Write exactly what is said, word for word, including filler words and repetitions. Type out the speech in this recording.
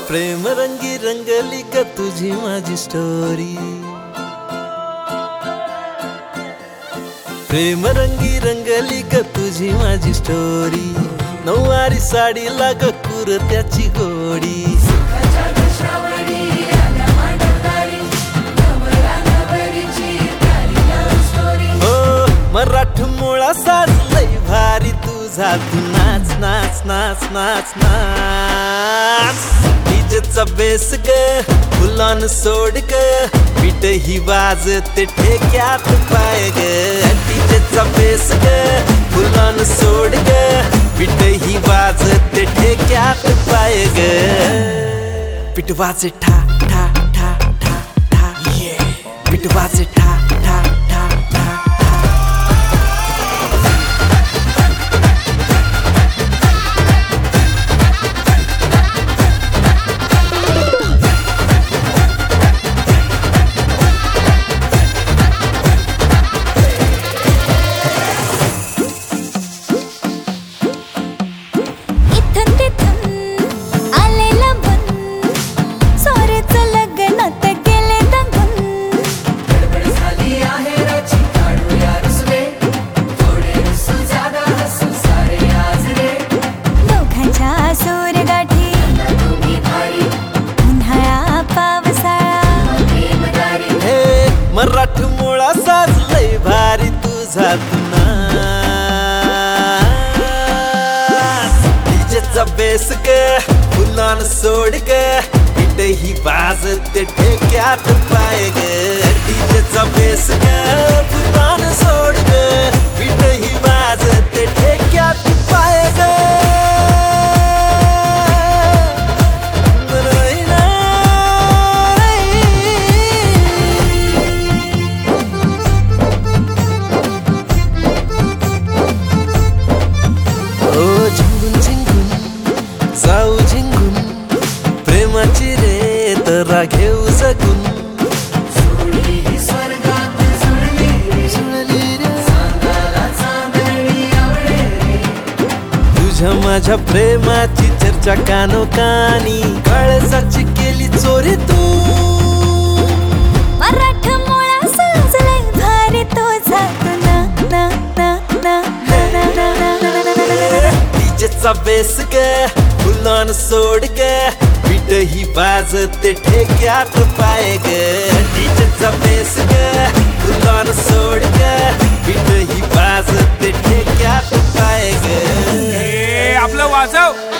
प्रेम रंगी रंगली का तुझी माझी स्टोरी, प्रेम रंगी रंगली का तुझी माझी स्टोरी, नऊवारी साडी लाग कुर्त्याची गोडी, हो मराठ मुळा साजलंय भारी तुझा, तू नाच नाच नाच नाच नाच, डीजेचा बेस ग फुलान सोड ग, पीठ ही वाजते ठेक्यात पाय ग, डीजेचा बेस ग फुलान सोड ग, पीठ ही वाजते ठेक्यात पाय ग, पीठ वाजे ठा ठा ठा ठा ठा, पीठ वाजे ठा ठा ठा ठा ठा। मराठ मुळा साजलंय भारी तुझा, तू नाच, डीजेचा बेस ग फुलान सोड ग, पीठ ही वाजते ठेक्यात पाय ग, डीजेचा बेस ग फुलान सोड ग, पीठ ही वाजते ठेक्यात पाय ग। जाऊ झिंगून प्रेमाची रे तरा घेऊ जगून, तुझ्या माझ्या प्रेमाची चर्चा कानो कानी, काळजाची केली चोरी तू, मराठ मुळा साजलंय भारी तुझा, तू ना ना ना ना ना ना ना, डीजेचा बेस ग फुलान सोड ग, पीठ ही वाजते ठेक्यात पाय ग, डीजेचा बेस ग फुलान सोड ग, पीठ ही वाजते ठेक्यात पाय ग, आपलं वाजव।